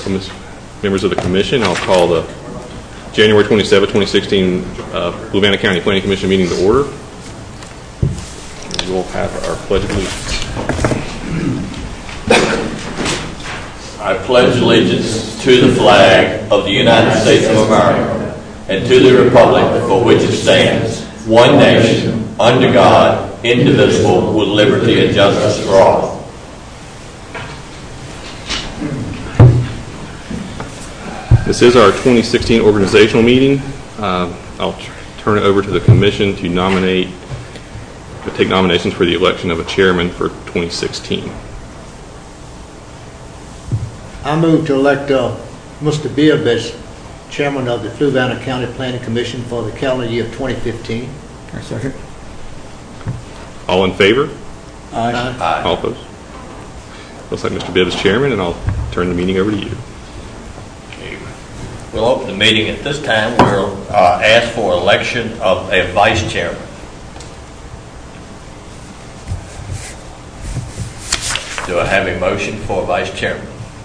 members of the commission. I'll call the January 27, 2016 Fluvanna County Planning Commission meeting to order. We will have our pledge of allegiance. I pledge allegiance to the flag of the United States of America and to the republic for which it stands, one nation, under God, indivisible, with liberty and justice for all. This is our 2016 organizational meeting. I'll turn it over to the commission to take nominations for the election of a chairman for 2016. I move to elect Mr. Bibb as chairman of the Fluvanna County Planning Commission for the calendar year of 2015. I second. All in favor? Aye. Aye. All opposed? Looks like Mr. Bibb is chairman, and I'll turn the meeting over to you. We'll open the meeting at this time. We'll ask for election of a vice chairman. Do I have a motion for vice chairman?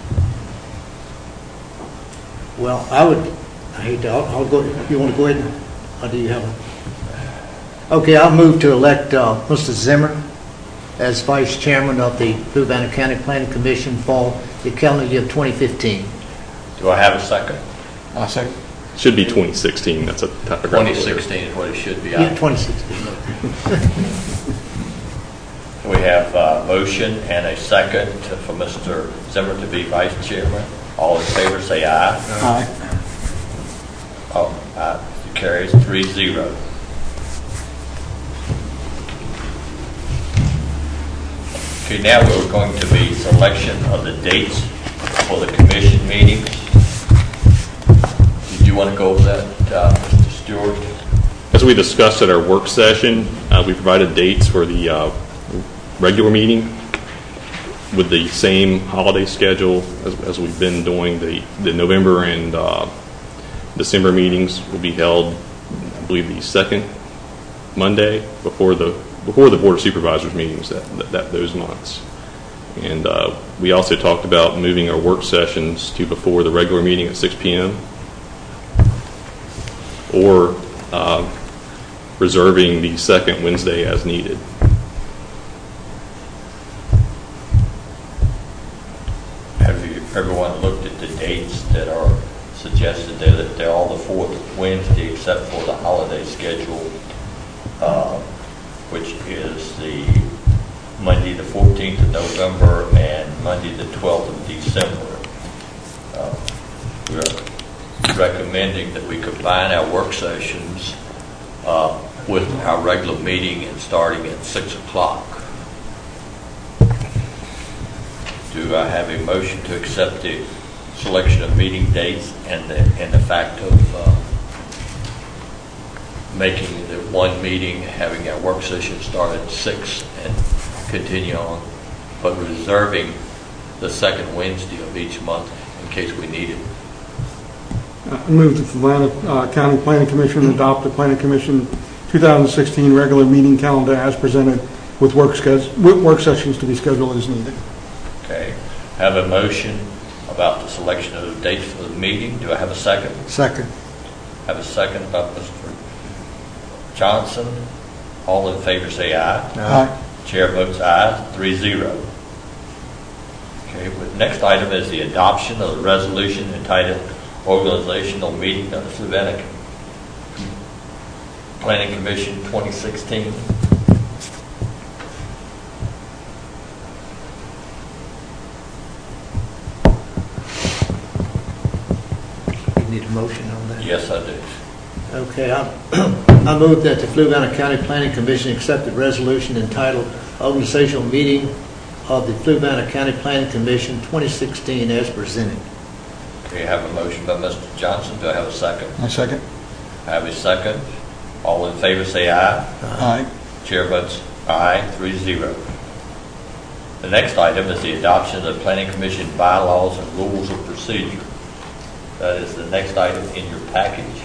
Well, I'll go. You want to go ahead? Or do you have a? Okay, I'll move to elect Mr. Zimmer as vice chairman of the Fluvanna County Planning Commission for the calendar year of 2015. Do I have a second? I second. Should be 2016. That's a typographical 2016 is what it should be. Yeah, 2016. We have a motion and a second for Mr. Zimmer to be vice chairman. All in favor say aye. Aye. Aye. It carries 3-0. Okay, now we're going to be selection of the dates for the commission meetings. Did you want to go over that, Mr. Stewart? As we discussed at our work session, we provided dates for the regular meeting with the same holiday schedule as we've been doing. The November and December meetings will be held, I believe, the second Monday before the Board of Supervisors meetings those months. And we also talked about moving our work sessions to before the regular meeting at 6 p.m. or reserving the second Wednesday as needed. Everyone looked at the dates that are suggested there, that they're all the fourth Wednesday except for the holiday schedule, which is the Monday the 14th of November and Monday the 12th of December. We're recommending that we combine our work sessions with our regular meeting and starting at 6 o'clock. Do I have a motion to accept the selection of meeting dates and the fact of making the one meeting, having our work session start at 6 and continue on, but reserving the second Wednesday of each month in case we need it? I move the Fluvanna County Planning Commission adopt the Planning Commission 2016 regular meeting calendar as presented with work sessions to be scheduled as needed. Okay. Have a motion about the selection of the dates for the meeting. Do I have a second? Second. Have a second about Mr. Johnson. All in favor say aye. Aye. Chair votes aye, 3-0. Okay. The next item is the adoption of the resolution entitled Organizational Meeting of the Fluvanna Planning Commission 2016. Need a motion on that? Yes, I do. Okay, I move that the Fluvanna County Planning Commission accept the resolution entitled Organizational Meeting of the Fluvanna County Planning Commission 2016 as presented. Okay, I have a motion by Mr. Johnson. Do I have a second? I second. I have a second. All in favor say aye. Aye. Chair votes aye, 3-0. The next item is the adoption of the Planning Commission bylaws and rules of procedure. That is the next item in your package.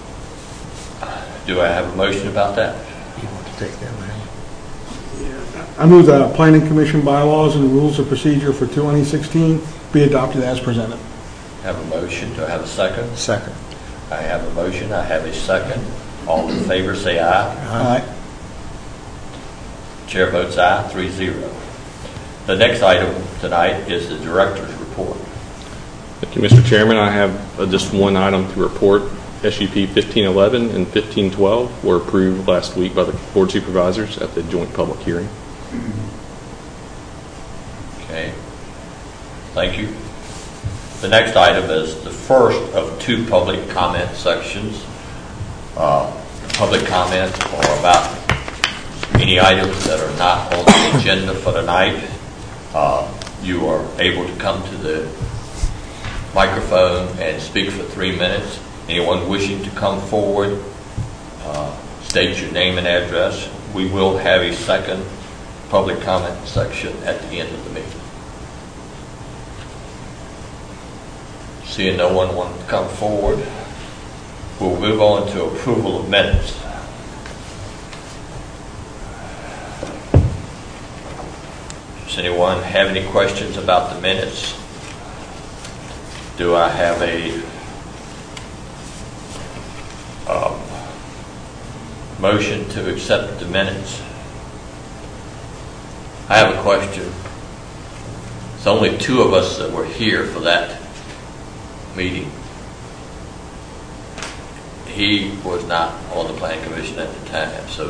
Do I have a motion about that? You want to take that one? I move that Planning Commission bylaws and rules of procedure for 2016 be adopted as presented. Have a motion. Do I have a second? Second. I have a motion. I have a second. All in favor say aye. Aye. Chair votes aye, 3-0. The next item tonight is the director's report. Thank you, Mr. Chairman. I have just one item to report. SUP 1511 and 1512 were approved last week by the Board of Supervisors at the joint public hearing. Okay. Thank you. The next item is the first of two public comment sections. Public comments are about any items that are not on the agenda for tonight. You are able to come to the microphone and speak for 3 minutes. Anyone wishing to come forward, state your name and address. We will have a second public comment section at the end of the meeting. Seeing no one want to come forward, we'll move on to approval of minutes. Does anyone have any questions about the minutes? Do I have a motion to accept the minutes? I have a question. It's only two of us that were here for that meeting. He was not on the Planning Commission at the time, so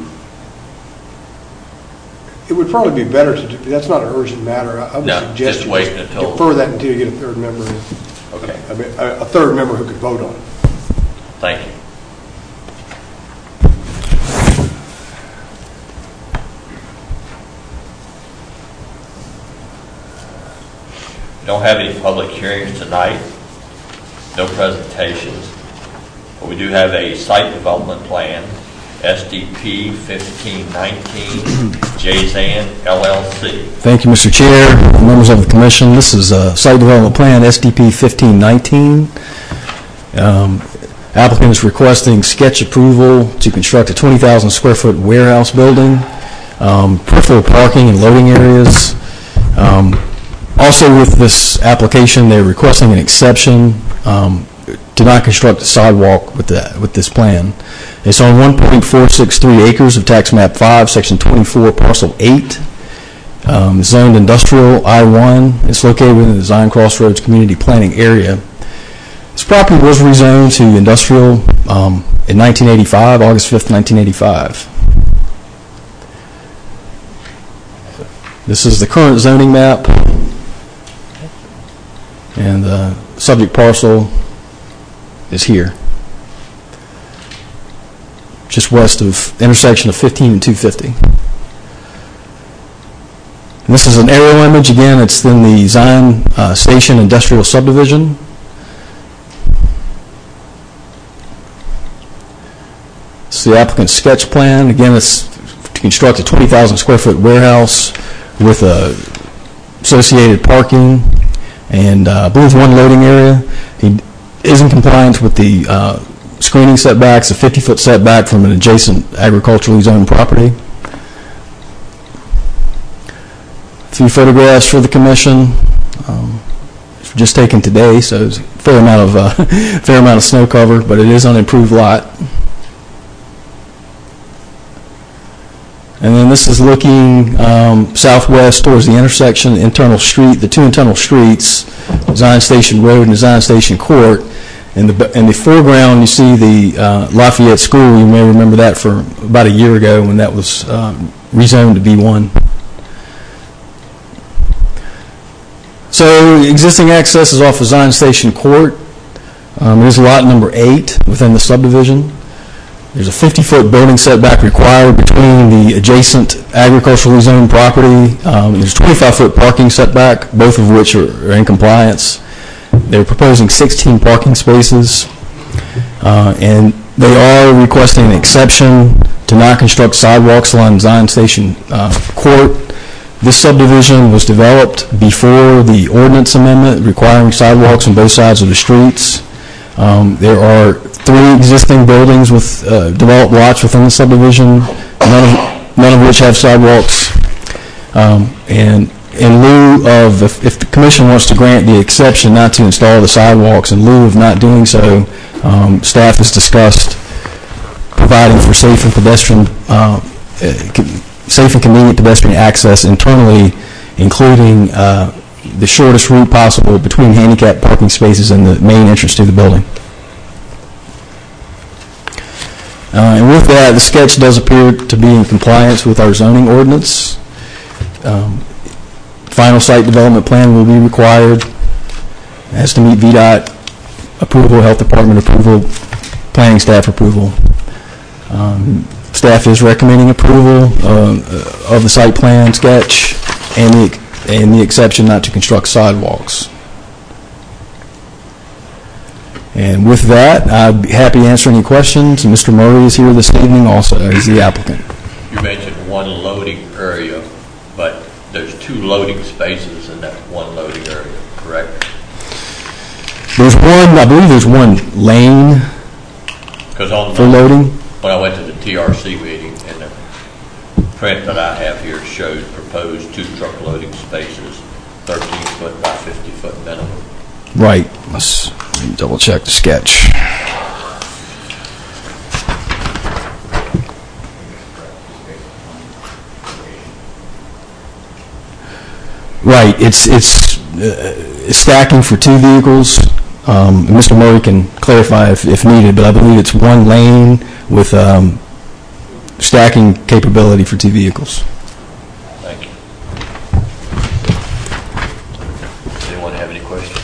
it would probably be better to do, that's not an urgent matter. I would suggest just wait until defer that until you get a third member. Okay. I mean, a third member who could vote on it. Thank you. We don't have any public hearings tonight, no presentations, but we do have a site development plan, SDP 1519, Jazan LLC. Thank you, Mr. Chair, members of the Commission. This is a site development plan, SDP 1519. Applicant is requesting sketch approval to construct a 20,000 square foot warehouse building, peripheral parking and loading areas. Also with this application, they're requesting an exception to not construct a sidewalk with this plan. It's on 1.463 acres of Tax Map 5, Section 24, Parcel 8. It's zoned industrial I-1. It's located within the Design Crossroads Community Planning Area. This property was rezoned to industrial in 1985, August 5th, 1985. This is the current zoning map, and the subject parcel is here, just west of intersection of 15 and 250. And this is an aerial image. Again, it's in the Zion Station Industrial Subdivision. It's the applicant's sketch plan. Again, it's to construct a 20,000 square foot warehouse with associated parking and I believe one loading area. He is in compliance with the screening setbacks, a 50-foot setback from an adjacent agriculturally zoned property. A few photographs for the Commission. Just taken today, so there's a fair amount of snow cover, but it is an improved lot. And then this is looking southwest towards the intersection, the two internal streets, Zion Station Road and Zion Station Court. In the foreground, you see the Lafayette School. You may remember that for about a year ago when that was rezoned to B1. So existing access is off of Zion Station Court. It is lot number 8 within the subdivision. There's a 50-foot building setback required between the adjacent agriculturally zoned property. There's a 25-foot parking setback, both of which are in compliance. They're proposing 16 parking spaces, and they are requesting an exception to not construct sidewalks along Zion Station Court. This subdivision was developed before the ordinance amendment requiring sidewalks on both sides of the streets. There are 3 existing buildings with developed lots within the subdivision, none of which have sidewalks And in lieu of, if the commission wants to grant the exception not to install the sidewalks, in lieu of not doing so, staff has discussed providing for safe and convenient pedestrian access internally, including the shortest route possible between handicap parking spaces and the main entrance to the building. And with that, the sketch does appear to be in compliance with our zoning ordinance. Final site development plan will be required as to meet VDOT approval, Health Department approval, planning staff approval. Staff is recommending approval of the site plan sketch and the exception not to construct sidewalks. And with that, I'd be happy to answer any questions. Mr. Murray is here this evening also. He's the applicant. You mentioned one loading area, but there's 2 loading spaces in that one loading area, correct? There's one, I believe there's one lane for loading. When I went to the TRC meeting, and the print that I have here showed proposed 2 truck loading spaces, 13-foot by 50-foot minimum. Right. Let's double check the sketch. Right. It's stacking for 2 vehicles. Mr. Murray can clarify if needed, but I believe it's one lane with stacking capability for 2 vehicles. Thank you. Does anyone have any questions?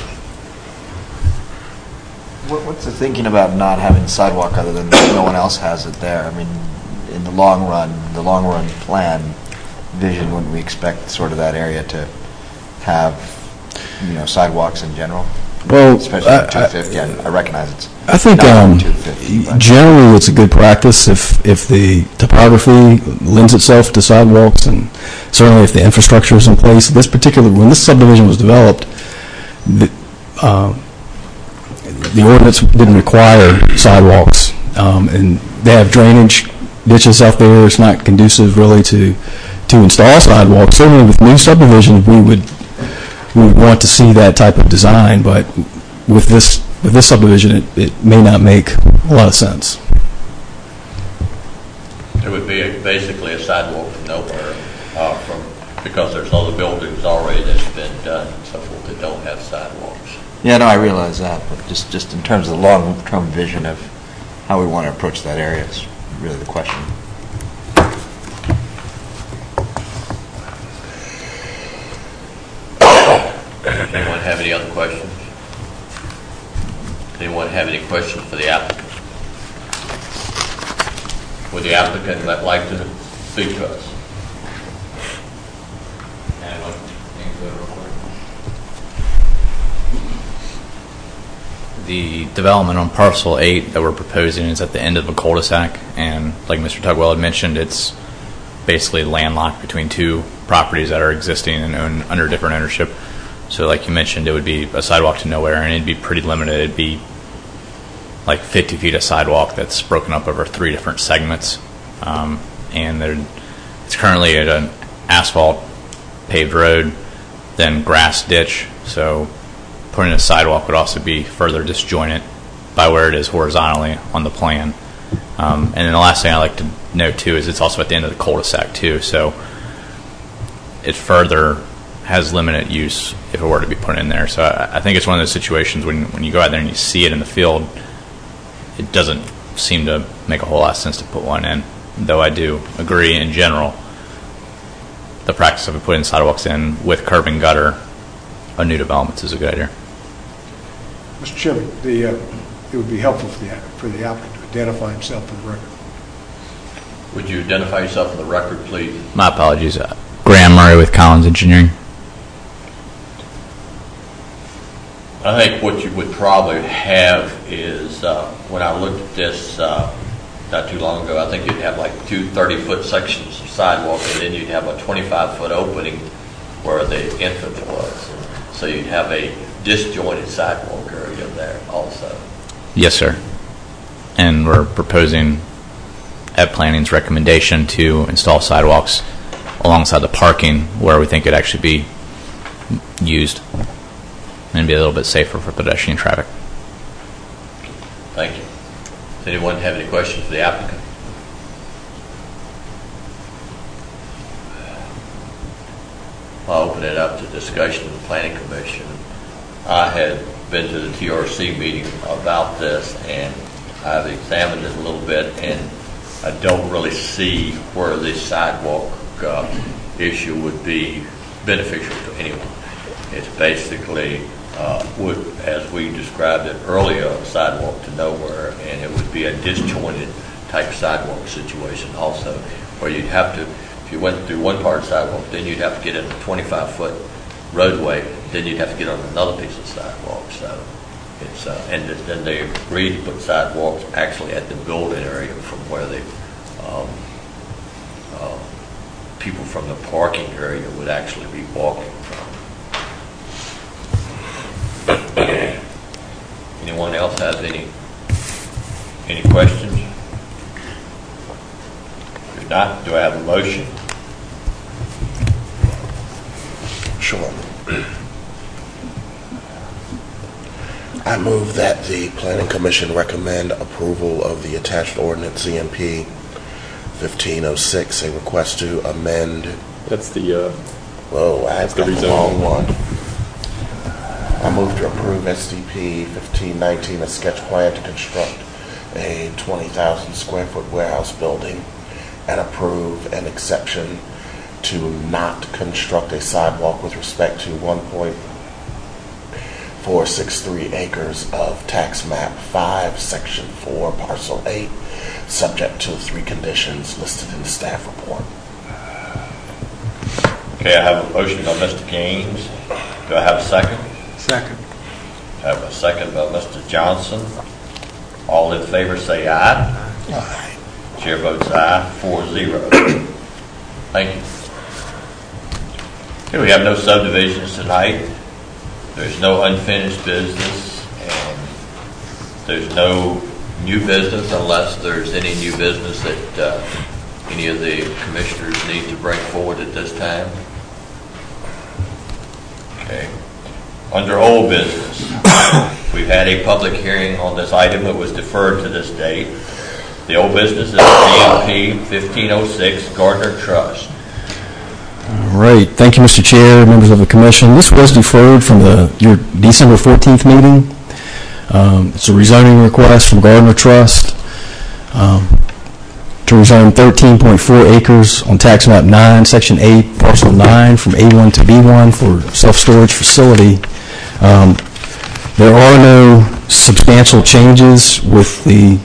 What's the thinking about not having sidewalk other than no one else has it there? I mean, in the long run plan vision, wouldn't we expect sort of that area to have, sidewalks in general? Well, especially 250. I recognize it's. I think generally it's a good practice if the topography lends itself to sidewalks, and certainly if the infrastructure is in place. When this subdivision was developed, the ordinance didn't require sidewalks, and they have drainage ditches out there. It's not conducive really to install sidewalks. Certainly with new subdivisions, we would want to see that type of design, but with this subdivision, it may not make a lot of sense. There would be basically a sidewalk from nowhere, because there's other buildings already that's been done and so forth that don't have sidewalks. Yeah, no, I realize that, but just in terms of the long-term vision of how we want to approach that area is really the question. Does anyone have any other questions? Does anyone have any questions for the applicant? Would the applicant like to speak to us? The development on parcel 8 that we're proposing is at the end of a cul-de-sac, and like Mr. Tugwell had mentioned, it's basically landlocked between 2 properties that are existing and owned under different ownership. So like you mentioned, it would be a sidewalk to nowhere, and it'd be pretty limited. It'd be like 50 feet of sidewalk that's broken up over 3 different segments. And it's currently at an asphalt paved road, then grass ditch. So putting a sidewalk would also be further disjointed by where it is horizontally on the plan. And then the last thing I like to note too is it's also at the end of the cul-de-sac too. So it further has limited use if it were to be put in there. So I think it's one of those situations when you go out there and you see it in the field, it doesn't seem to make a whole lot of sense to put one in. Though I do agree in general, the practice of putting sidewalks in with curb and gutter on new developments is a good idea. Mr. Chairman, it would be helpful for the applicant to identify himself for the record. Would you identify yourself for the record, please? My apologies. Graham Murray with Collins Engineering. I think what you would probably have is, when I looked at this not too long ago, I think you'd have like 2 30-foot sections of sidewalk, and then you'd have a 25-foot opening where the entrance was. So you'd have a disjointed sidewalk area there also. Yes, sir. And we're proposing at planning's recommendation to install sidewalks alongside the parking where we think it'd actually be used and be a little bit safer for pedestrian traffic. Thank you. Does anyone have any questions for the applicant? I'll open it up to discussion of the Planning Commission. I had been to the TRC meeting about this, and I've examined it a little bit, and I don't really see where the sidewalk issue would be beneficial to anyone. It's basically, as we described it earlier, a sidewalk to nowhere, and it would be a disjointed type sidewalk situation also, where you'd have to, if you went through one part of the sidewalk, then you'd have to get in a 25-foot roadway, then you'd have to get on another piece of sidewalk. So it's and then they agreed to put sidewalks actually at the building area from where they people from the parking area would actually be walking from. Anyone else have any questions? If not, do I have a motion? Sure. I move that the Planning Commission recommend approval of the attached ordinance CMP 1506, a request to amend. That's the. I've got the wrong one. I move to approve SDP 1519, a sketch plan to construct a 20,000 square foot warehouse building, and approve an exception to not construct a sidewalk with respect to 1.463 acres of tax map 5, section 4, parcel 8, subject to the 3 conditions listed in the staff report. Okay, I have a motion by Mr. Gaines. Do I have a second? Second. I have a second by Mr. Johnson. All in favor say aye. Aye. Chair votes aye, 4-0. Thank you. Okay, we have no subdivisions tonight. There's no unfinished business, and there's no new business unless there's any new business that any of the commissioners need to bring forward at this time. Okay. Under old business, we've had a public hearing on this item that was deferred to this date. The old business is CMP 1506 Gardner Trust. All right. Thank you, Mr. Chair, members of the commission. This was deferred from your December 14th meeting. It's a rezoning request from Gardner Trust to rezone 13.4 acres on tax map 9, section 8, parcel 9 from A1 to B1 for self-storage facility. There are no substantial changes with the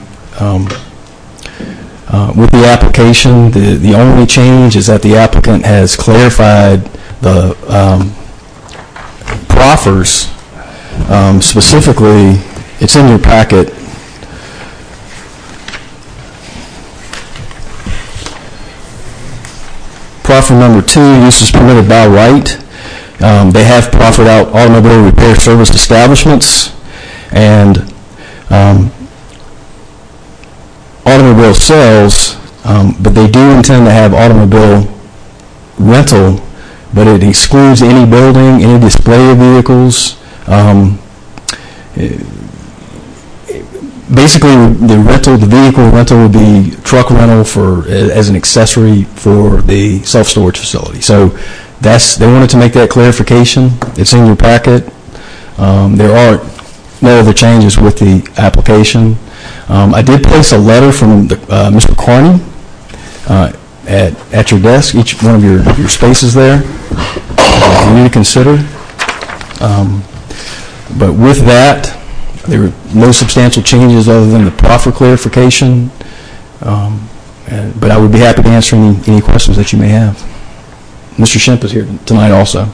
application. The only change is that the applicant has clarified the proffers. Specifically, it's in your packet. Proffer number 2, use is permitted by right. They have proffered out automobile repair service establishments and automobile sales, but they do intend to have automobile rental, but it excludes any building, any display of vehicles. Basically, the vehicle rental would be truck rental as an accessory for the self-storage facility. So they wanted to make that clarification. It's in your packet. There are no other changes with the application. I did place a letter from Mr. Carney at your desk, each one of your spaces there. You need to consider. But with that, there are no substantial changes other than the proffer clarification. But I would be happy to answer any questions that you may have. Mr. Shemp is here tonight also.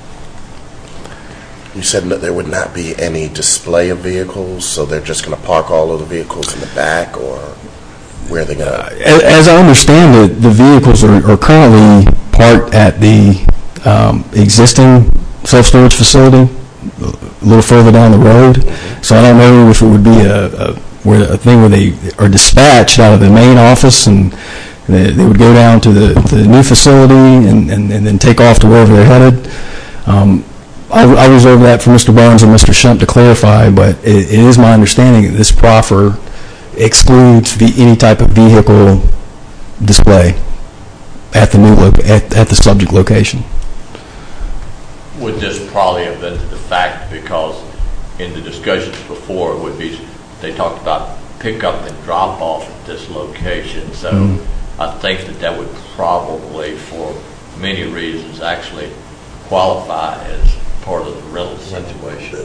You said that there would not be any display of vehicles, so they're just going to park all of the vehicles in the back, or where are they going to? As I understand it, the vehicles are currently parked at the existing self-storage facility, a little further down the road. So I don't know if it would be a thing where they are dispatched out of the main office and They would go down to the new facility and then take off to wherever they're headed. I'll reserve that for Mr. Barnes and Mr. Shump to clarify, but it is my understanding that this proffer excludes any type of vehicle display at the at the subject location. Would this probably have been to the fact, because in the discussions before, it would be, they talked about pickup and drop off at this location, so I think that would probably, for many reasons, actually qualify as part of the rental situation.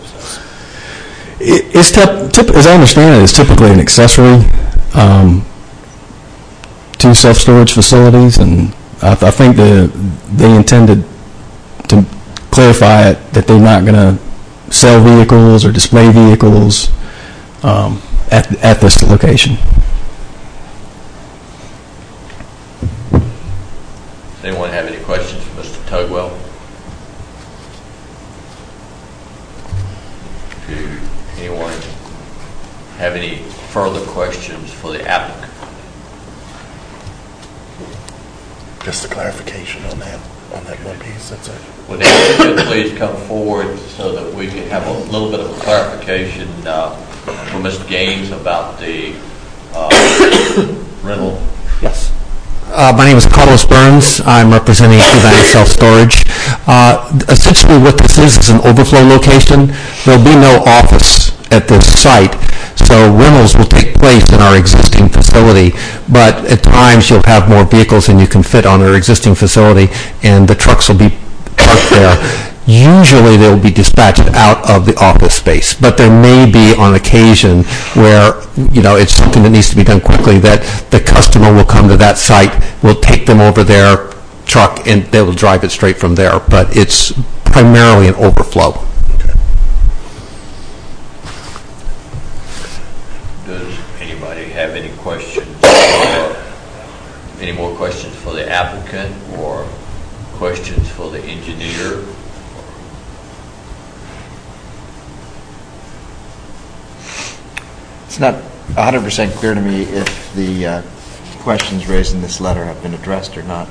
As I understand it, it's typically an accessory to self-storage facilities, and I think they intended to clarify it that they're not going to sell vehicles or display vehicles at this location. Does anyone have any questions for Mr. Tugwell? Do anyone have any further questions for the applicant? Just a clarification on that one piece, that's it. Would the applicant please come forward so that we can have a little bit of a clarification for Mr. Gaines about the rental? Yes. My name is Carlos Burns. I'm representing United Self-Storage. Essentially what this is an overflow location. There'll be no office at this site, so rentals will take place in our existing facility, but at times you'll have more vehicles than you can fit on our existing facility, and the trucks will be parked there. Usually they'll be dispatched out of the office space, but there may be on occasion where, it's something that needs to be done quickly, that the customer will come to that site, will take them over their truck, and they will drive it straight from there, but it's primarily an overflow. Does anybody have any questions? Any more questions for the applicant or questions for the engineer? It's not 100% clear to me if the questions raised in this letter have been addressed or not.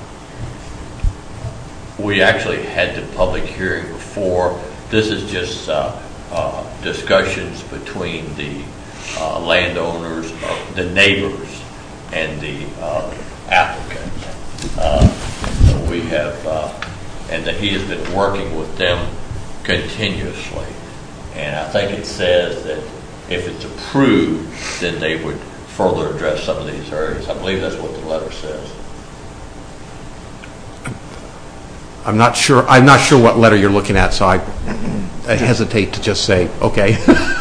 We actually had the public hearing before. This is just discussions between the landowners, the neighbors, and the applicant. We have, and that he has been working with them continuously. And I think it says that if it's approved, then they would further address some of these areas. I believe that's what the letter says. I'm not sure what letter you're looking at, so I hesitate to just say, okay.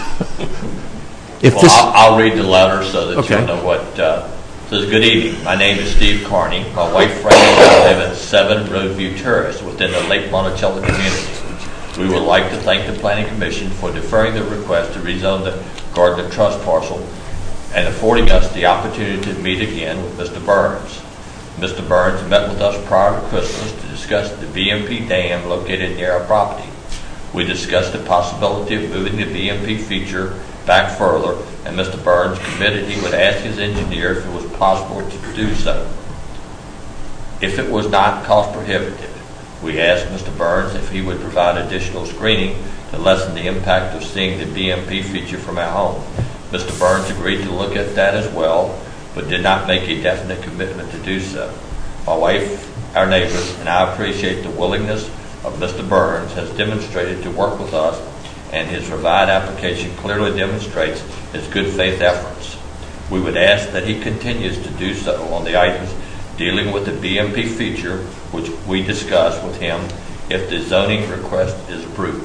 I'll read the letter so that you'll know what it says. Good evening. My name is Steve Carney. My wife, Franny, and I live at 7 Roadview Terrace within the Lake Monticello community. We would like to thank the Planning Commission for deferring the request to rezone the Gardner Trust parcel and affording us the opportunity to meet again with Mr. Burns. Mr. Burns met with us prior to Christmas to discuss the BMP dam located near our property. We discussed the possibility of moving the BMP feature back further, and Mr. Burns committed he would ask his engineer if it was possible to do so. If it was not cost prohibitive, we asked Mr. Burns if he would provide additional screening to lessen the impact of seeing the BMP feature from our home. Mr. Burns agreed to look at that as well, but did not make a definite commitment to do so. My wife, our neighbors, and I appreciate the willingness of Mr. Burns has demonstrated to work with us, and his revised application clearly demonstrates his good faith efforts. We would ask that he continues to do so on the items dealing with the BMP feature, which we discussed with him if the zoning request is approved.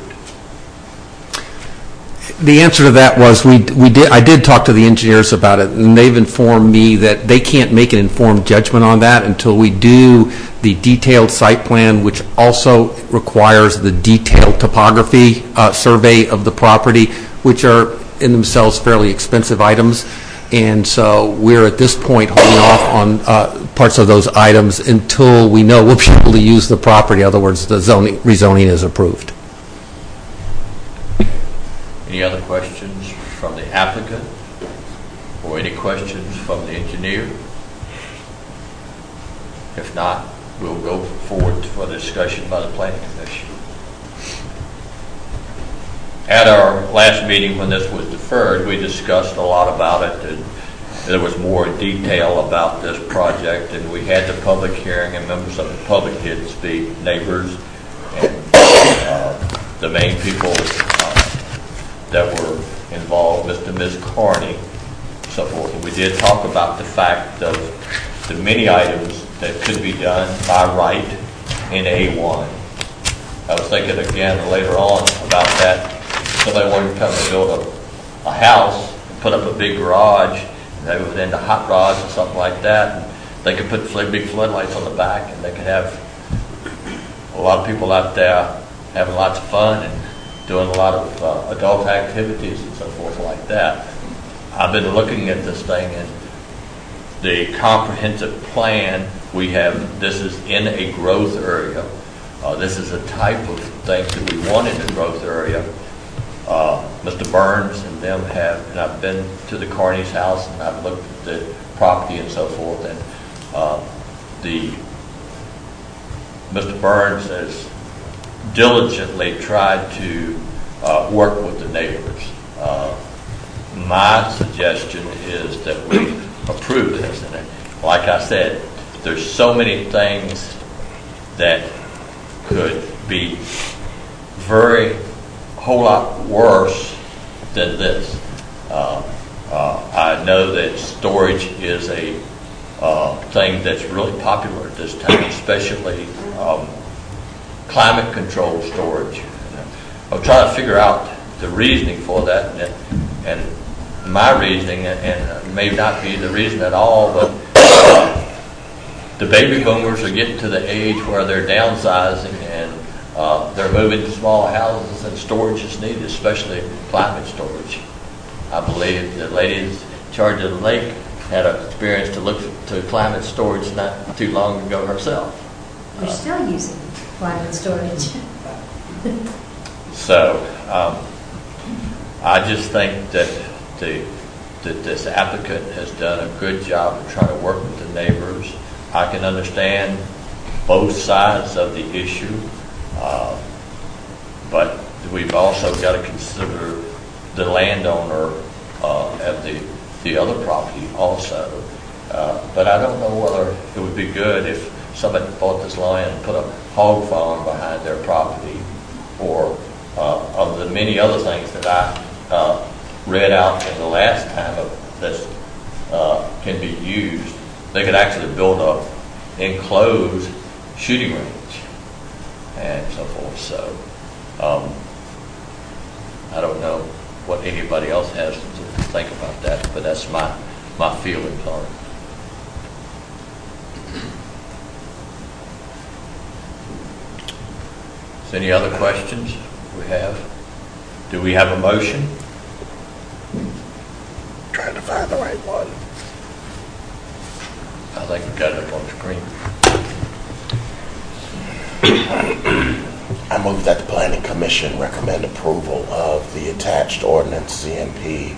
The answer to that was I did talk to the engineers about it, and they've informed me that they can't make an informed judgment on that until we do the detailed site plan, which also requires the detailed topography survey of the property, which are in themselves fairly expensive items. And so we're at this point holding off on parts of those items until we know we'll be able to use the property. In other words, the rezoning is approved. Any other questions from the applicant or any questions from the engineer? If not, we'll go forward for discussion by the Planning Commission. At our last meeting, when this was deferred, we discussed a lot about it, and there was more detail about this project, and we had the public hearing, and members of the public did speak, neighbors, and the main people that were involved, Mr. and Ms. Carney, so forth. And we did talk about the fact of the many items that could be done by right in A1. I was thinking again later on about that. Somebody wanted to come and build a house and put up a big garage, and they were into hot rods or something like that, and they could put big floodlights on the back, and they could have a lot of people out there having lots of fun and doing a lot of adult activities and so forth like that. I've been looking at this thing, and the comprehensive plan we have, this is in a growth area. This is a type of thing that we want in a growth area. Mr. Burns and them have, and I've been to the Carney's house and I've looked at the property and so forth, and Mr. Burns has diligently tried to work with the neighbors. My suggestion is that we approve this, and like I said, there's so many things that could be whole lot worse than this. I know that storage is a thing that's really popular at this time, especially climate control storage. I'm trying to figure out the reasoning for that, and my reasoning, and may not be the reason at all, but the baby boomers are getting to the age where they're downsizing and they're moving to smaller houses, and storage is needed, especially climate storage. I believe the lady in charge of the lake had an experience to look to climate storage not too long ago herself. We're still using climate storage. So I just think that this applicant has done a good job of trying to work with the neighbors. I can understand both sides of the issue, but we've also got to consider the landowner of the other property also. But I don't know whether it would be good if somebody bought this land and put a hog farm behind their property, or of the many other things that I read out in the last time of this can be used. They could actually build a enclosed shooting range and so forth. So I don't know what anybody else has to think about that, but that's my feelings on it. Is there any other questions we have? Do we have a motion? Trying to find the right one. I think we got it up on the screen. I move that the Planning Commission recommend approval of the attached ordinance CMP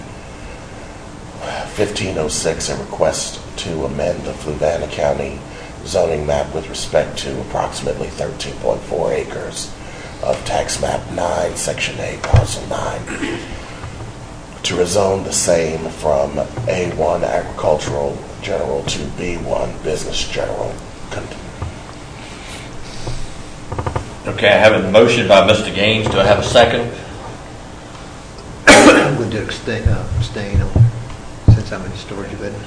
1506, a request to amend the Fluvanna County zoning map with respect to approximately 13.4 acres of tax map 9, section A, parcel 9, to rezone the same from A1 agricultural general to B1 business general. Okay, I have a motion by Mr. Gaines. Do I have a second? I'm going to abstain on, since I'm in the storage business.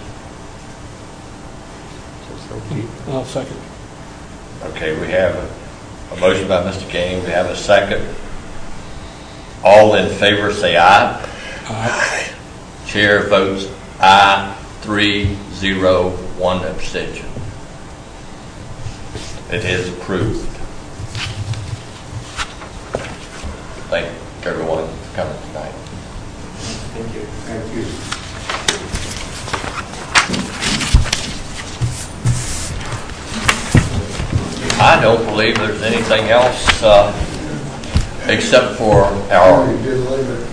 I'll second. Okay, we have a motion by Mr. Gaines. We have a second. All in favor say aye. Aye. Chair votes aye, 3-0, 1 abstention. It is approved. Thank everyone for coming tonight. Thank you. Thank you. I don't believe there's anything else except for our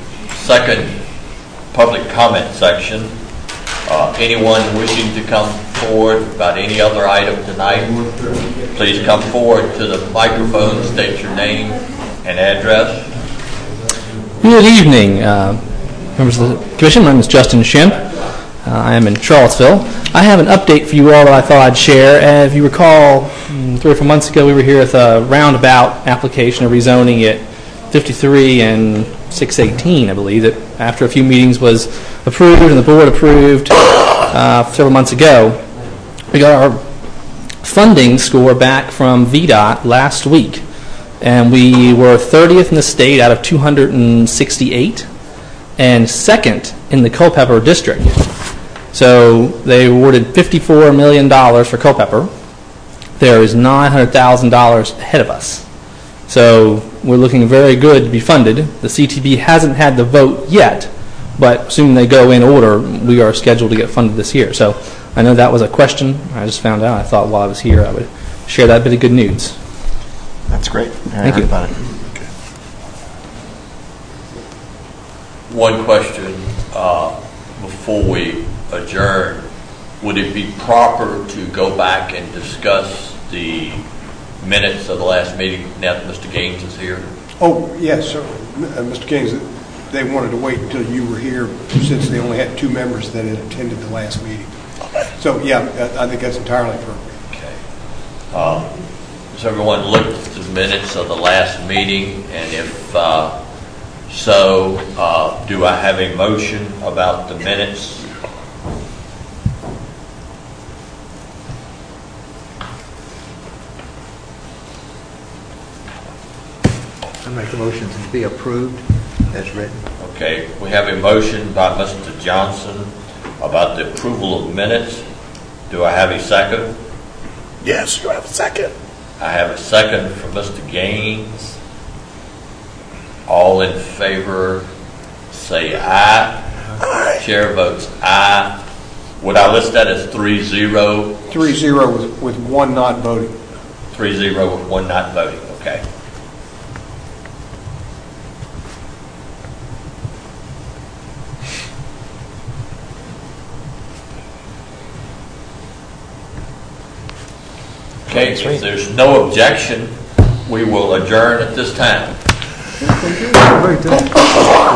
second public comment section. Anyone wishing to come forward about any other item tonight, please come forward to the microphone, state your name and address. Good evening, members of the Commission. My name is Justin Shimp. I am in Charlottesville. I have an update for you all that I thought I'd share. If you recall, 3 or 4 months ago, we were here with a roundabout application of rezoning at 53 and 618, I believe, that after a few meetings was approved and the board approved several months ago. We got our funding score back from VDOT last week, and we were 30th in the state out of 268 and second in the Culpeper district. So they awarded $54 million for Culpeper. There is $900,000 ahead of us. So we're looking very good to be funded. The CTB hasn't had the vote yet, but assuming they go in order, we are scheduled to get funded this year. So I know that was a question I just found out. I thought while I was here I would share that bit of good news. That's great. Thank you. About it. One question before we adjourn. Would it be proper to go back and discuss the minutes of the last meeting now that Mr. Gaines is here? Oh, yes, sir. Mr. Gaines, they wanted to wait until you were here since they only had 2 members that had attended the last meeting. So, yeah, I think that's entirely appropriate. Okay. Has everyone looked at the minutes of the last meeting? And if so, do I have a motion about the minutes? I make a motion to be approved as written. Okay, we have a motion by Mr. Johnson about the approval of minutes. Do I have a second? Yes, you have a second. I have a second from Mr. Gaines. All in favor, say aye. Aye. Chair votes aye. Would I list that as 3-0? 3-0 with 1 not voting. 3-0 with 1 not voting, okay. Okay, if there's no objection, we will adjourn at this time.